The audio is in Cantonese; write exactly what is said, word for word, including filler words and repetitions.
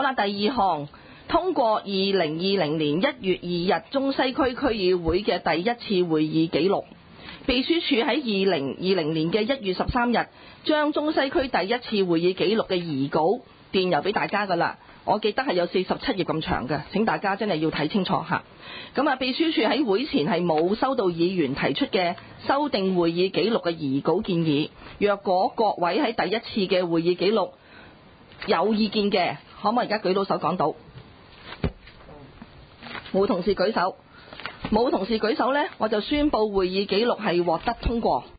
好啦，第二項通過二零二零年一月二日中西區區議會嘅第一次會議紀錄。秘書處喺二零二零年嘅一月十三日將中西區第一次會議紀錄嘅擬稿電郵俾大家㗎啦。我記得係有四十七頁咁長嘅，請大家真係要睇清楚嚇。咁啊，秘書處喺會前係冇收到議員提出嘅修訂會議紀錄嘅擬稿建議。若果各位喺第一次嘅會議紀錄有意見嘅，可唔可以而家舉到手講到？冇同事舉手，冇同事舉手呢，我就宣佈會議紀錄係獲得通過。